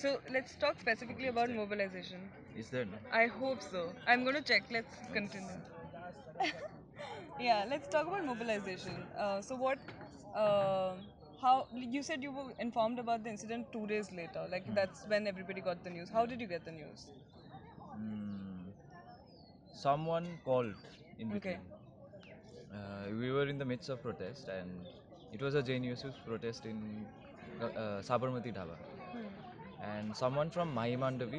So let's talk specifically about mobilization. Is there no? I hope so. I'm going to check. Let's continue. Yeah, let's talk about mobilization. How you said you were informed about the incident 2 days later? Like that's when everybody got the news. How did you get the news? Mm, someone called in Okay. between. We were in the midst of protest, and it was a JNU's protest in Sabarmati Dhaba. And someone from Mahimandavi,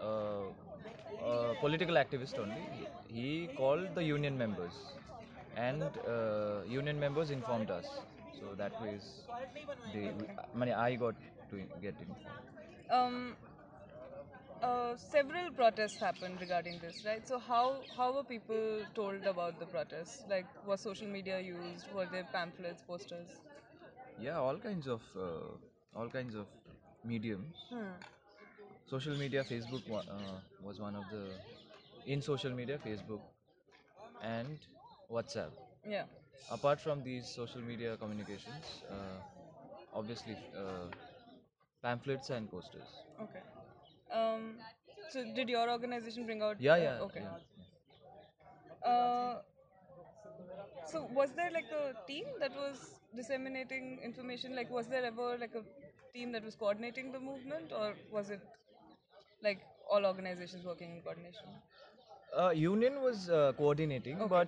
a political activist only, he called the union members, and union members informed us. So that was Okay. I got to get informed. Um, Several protests happened regarding this, right? So how were people told about the protests? Like, was social media used? Were there pamphlets, posters? Yeah, all kinds of mediums. Hmm. Social media, Facebook was one of the in social media, Facebook and WhatsApp. Yeah. Apart from these social media communications, obviously pamphlets and posters. Okay. Um, so did your organization bring out? Yeah, yeah, Okay. yeah. Uh, so was there like a team that was disseminating information? Like, was there ever like a team that was coordinating the movement, or was it like all organizations working in coordination? Union was coordinating, Okay.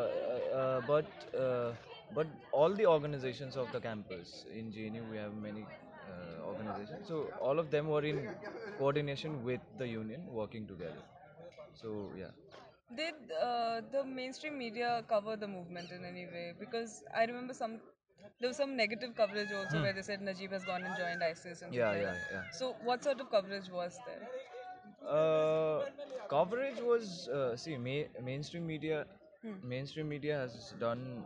but all the organizations of the campus in JNU, we have many organizations. So all of them were in coordination with the union, working together. So yeah. Did the mainstream media cover the movement in any way? Because I remember there was some negative coverage also Hmm. where they said Najib has gone and joined ISIS and things Yeah, like yeah, that. yeah. So what sort of coverage was there? Uh, Coverage was mainstream media. Mainstream media has done.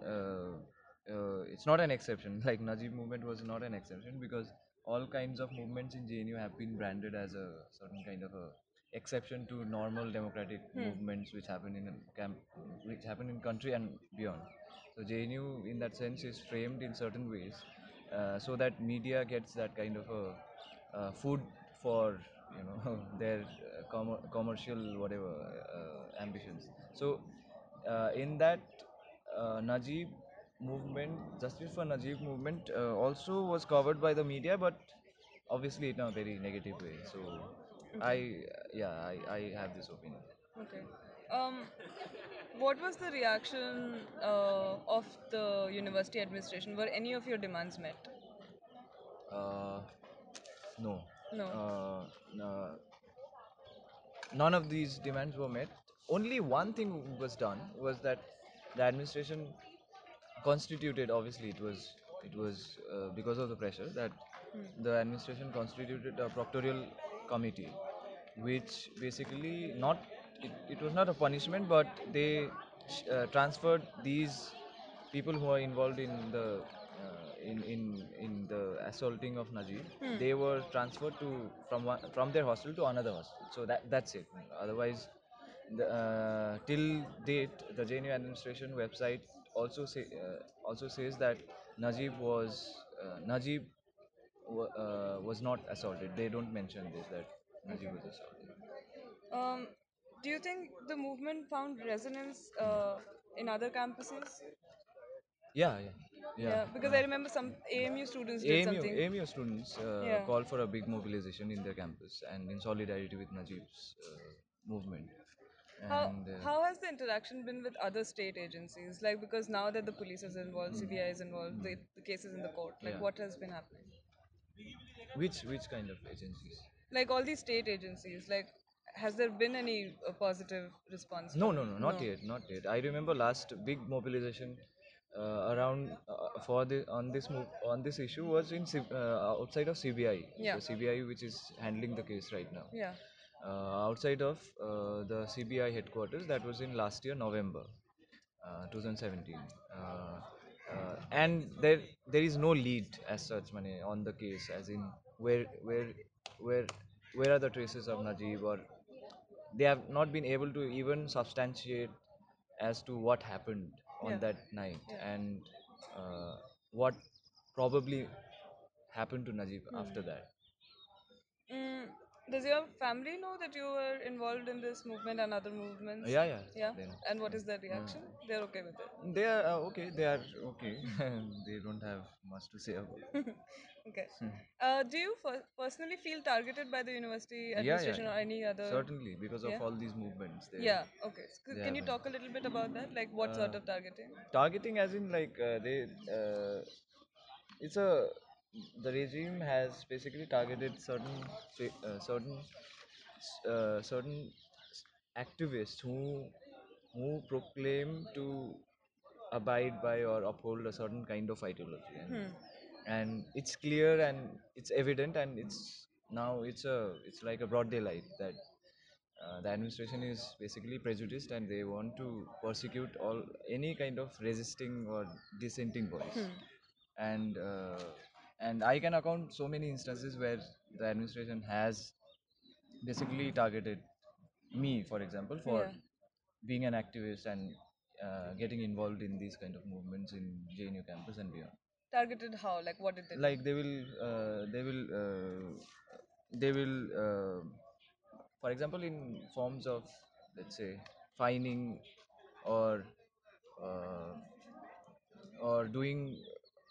It's not an exception. Like Najib movement was not an exception because all kinds of movements in JNU have been branded as a certain kind of a exception to normal democratic movements which happen in a which happen in country and beyond. So JNU, in that sense, is framed in certain ways so that media gets that kind of a food for their commercial whatever ambitions. So in that Najib movement, Justice for Najib movement also was covered by the media, but obviously in a very negative way. So Okay. I have this opinion. Okay. Um, what was the reaction of the university administration? Were any of your demands met? uh, no. No. No, none of these demands were met. Only one thing was done was that the administration constituted. Obviously, it was because of the pressure that the administration constituted a proctorial committee, which basically it was not a punishment, but they transferred these people who are involved in the in the assaulting of Najib. They were transferred from their hostel to another hostel. So that's it. Otherwise, till date, the JNU administration website also says that Najib was not assaulted. They don't mention this that Najib Okay. was assaulted. Um, do you think the movement found resonance in other campuses? Yeah, yeah, yeah. Yeah, because I remember some AMU students did AMU something. AMU students Yeah. called for a big mobilization in their campus and in solidarity with Najib's movement. And How has the interaction been with other state agencies? Like, because now that the police is involved, CBI is involved, the case is in the court. Like, yeah, what has been happening? which kind of agencies? Like all these state agencies, like, has there been any positive response No, from? no, no, not No. yet, not yet. I remember last big mobilization around for the on this issue was outside of CBI, Yeah. the CBI which is handling the case right now. Yeah. Outside of the CBI headquarters, that was in last year November, 2017, and there is no lead as such, money on the case, as in where where are the traces of Najib, or they have not been able to even substantiate as to what happened on Yeah. that night Yeah. and what probably happened to Najib after that. Mm. Does your family know that you were involved in this movement and other movements? Yeah, yeah, Yeah. they know. And what is their reaction? They're okay with it. They are okay. They are okay. They don't have much to say about it. Okay. Do you personally feel targeted by the university Yeah, yeah, administration or yeah. any other? Certainly, because of Yeah. all these movements, Yeah. Okay. they Can have you been talk a little bit about that? Like what uh, sort of targeting? targeting, as in like it's a the regime has basically targeted certain activists who proclaim to abide by or uphold a certain kind of ideology, and it's clear and it's evident, and it's like a broad daylight that the administration is basically prejudiced and they want to persecute all any kind of resisting or dissenting voice, and I can account so many instances where the administration has basically targeted me, for example, for Yeah. being an activist and getting involved in these kind of movements in JNU campus and beyond. Targeted how? Like what did they do? Like they will for example, in forms of, let's say, fining or uh, doing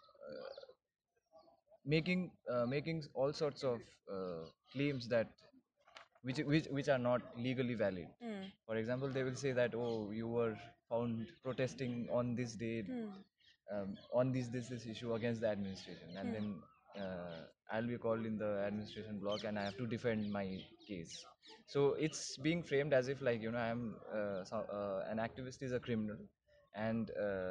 making all sorts of claims that which are not legally valid. For example, they will say that, oh, you were found protesting on this date, on this issue against the administration, and then I'll be called in the administration block and I have to defend my case. So it's being framed as if, like, I'm an activist is a criminal, and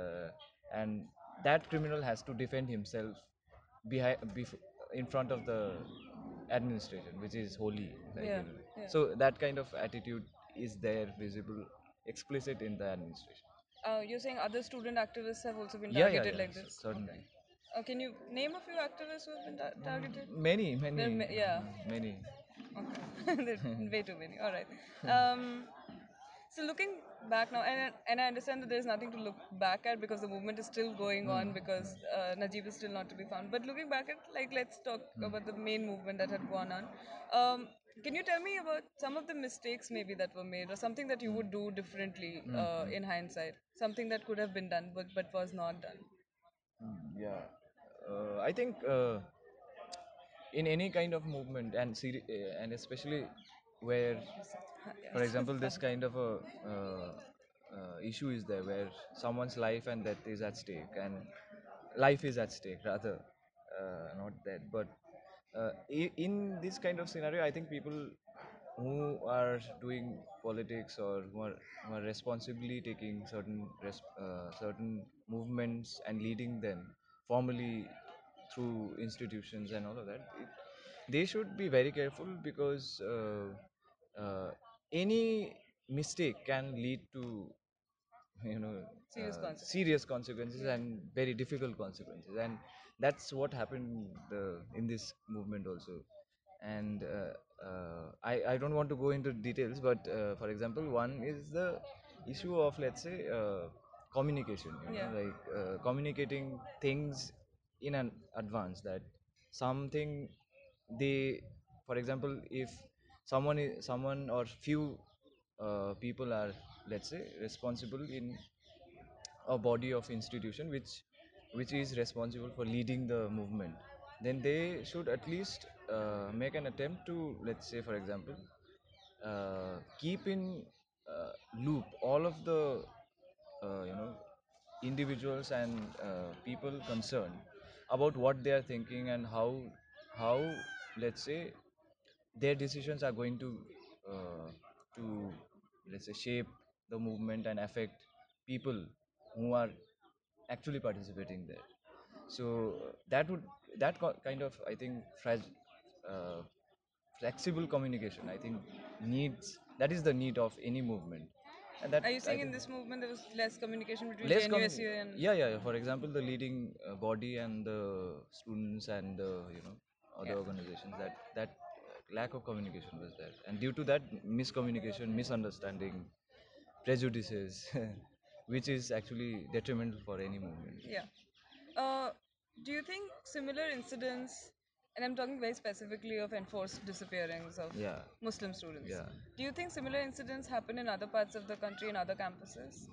that criminal has to defend himself in front of the administration, which is holy, like, Yeah. Yeah. so that kind of attitude is there, visible, explicit in the administration. You're saying other student activists have also been Yeah, yeah, targeted yeah, like this? Okay. certainly. Can you name a few activists who have been targeted? Many, many, Yeah. many. Okay. There are way too many. All right. Um, so looking back now, and I understand that there's nothing to look back at because the movement is still going on because Najib is still not to be found. But looking back at, like, let's talk about the main movement that had gone on. Can you tell me about some of the mistakes maybe that were made or something that you would do differently in hindsight? Something that could have been done but was not done? Yeah, I think in any kind of movement, and and especially where, for Yes. example, this kind of a issue is there where someone's life and death is at stake, and life is at stake rather, not death, but in this kind of scenario, I think people who are doing politics or who are responsibly taking certain movements and leading them formally through institutions and all of that, they should be very careful, because any mistake can lead to, you know Serious consequences. serious consequences Yeah. and very difficult consequences, and that's what happened in this movement also. And I don't want to go into details, but for example, one is the issue of, let's say, communication, Yeah. like communicating things in an advance, that something they, for example, if someone or few people are, let's say, responsible in a body of institution which is responsible for leading the movement, then they should at least make an attempt to, let's say, for example, keep in loop all of the you know individuals and people concerned about what they are thinking, and how, let's say, their decisions are going to, let's say, shape the movement and affect people who are actually participating there. So that would kind of, I think, uh, flexible communication, I think, needs that is the need of any movement, and that, Are you I saying in think, this movement there was less communication between less JNU, commun SUA, and yeah, yeah, yeah. For example, the leading body and the students and the, other yeah? organizations, that lack of communication was there, and due to that, miscommunication, misunderstanding, prejudices, which is actually detrimental for any movement. Yeah. Uh, do you think similar incidents And I'm talking very specifically of enforced disappearings of Yeah, Muslim students. yeah. Do you think similar incidents happen in other parts of the country, in other campuses?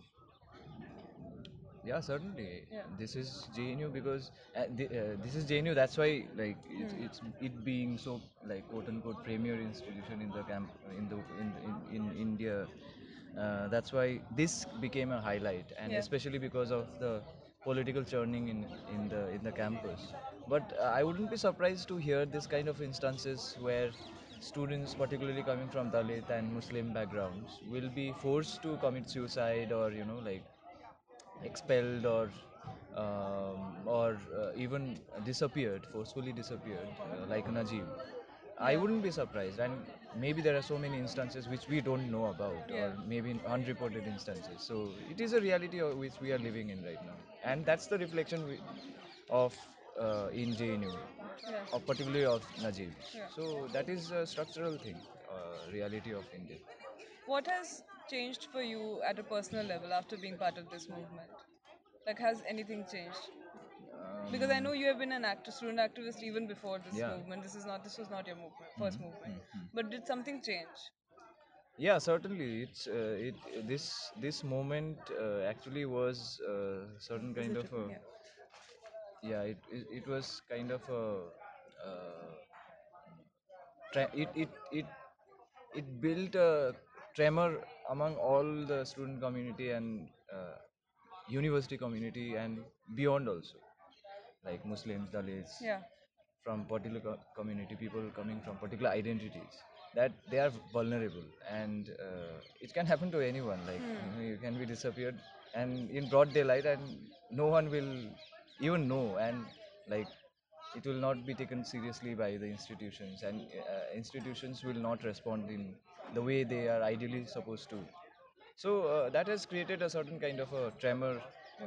Yeah, certainly. Yeah. This is JNU because this is JNU. That's why, like, it's it being so, like, quote unquote premier institution in the camp in India. That's why this became a highlight, and Yeah. especially because of the political churning in the campus. But I wouldn't be surprised to hear this kind of instances where students, particularly coming from Dalit and Muslim backgrounds, will be forced to commit suicide, or like expelled, or even disappeared, forcefully disappeared, like Najib. I Yeah. wouldn't be surprised, and maybe there are so many instances which we don't know about, Yeah. or maybe unreported instances. So it is a reality which we are living in right now, and that's the reflection of in JNU, Yeah. of particularly of Najib. Yeah. So that is a structural thing, reality of India. What has changed for you at a personal level after being part of this movement? Like, has anything changed? Because I know you have been an student activist even before this Yeah. movement. This was not your movement, first movement. Mhm. But did something change? Yeah, certainly. This moment actually was certain Is kind it of a, written? Yeah. yeah, it was kind of a, uh, it built a tremor among all the student community and university community and beyond also, like Muslims, Dalits, Yeah. from particular community, people coming from particular identities, that they are vulnerable, and it can happen to anyone. Like, you can be disappeared and in broad daylight, and no one will even know, and, like, it will not be taken seriously by the institutions, and institutions will not respond in the way they are ideally supposed to. So that has created a certain kind of a tremor,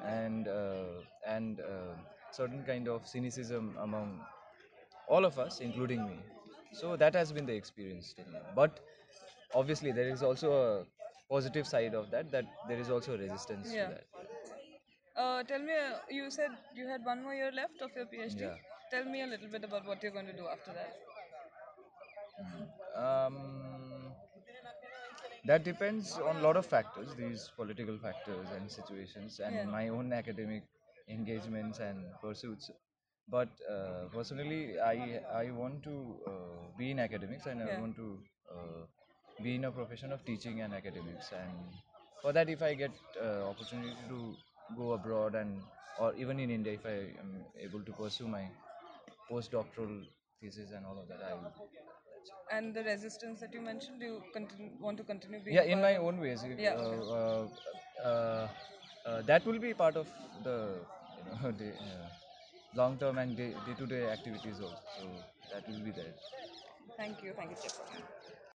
and certain kind of cynicism among all of us, including me. So that has been the experience till now. But obviously, there is also a positive side of that. That there is also resistance to Yeah. that. Tell me, you said you had 1 more year left of your PhD. Yeah. Tell me a little bit about what you're going to do after that. Um, that depends on a lot of factors, these political factors and situations, Yeah. and my own academic engagements and pursuits. But personally, I want to be in academics, and I Yeah. want to uh, be in a profession of teaching and academics. And for that, if I get opportunity to go abroad, and or even in India, if I am able to pursue my postdoctoral thesis and all of that, I will. And the resistance that you mentioned, do you want to continue being Yeah, a in part my of? own ways, Yeah. Okay. that will be part of the, the long term and day to day activities also. So that will be there. Thank you. Thank you, Chip.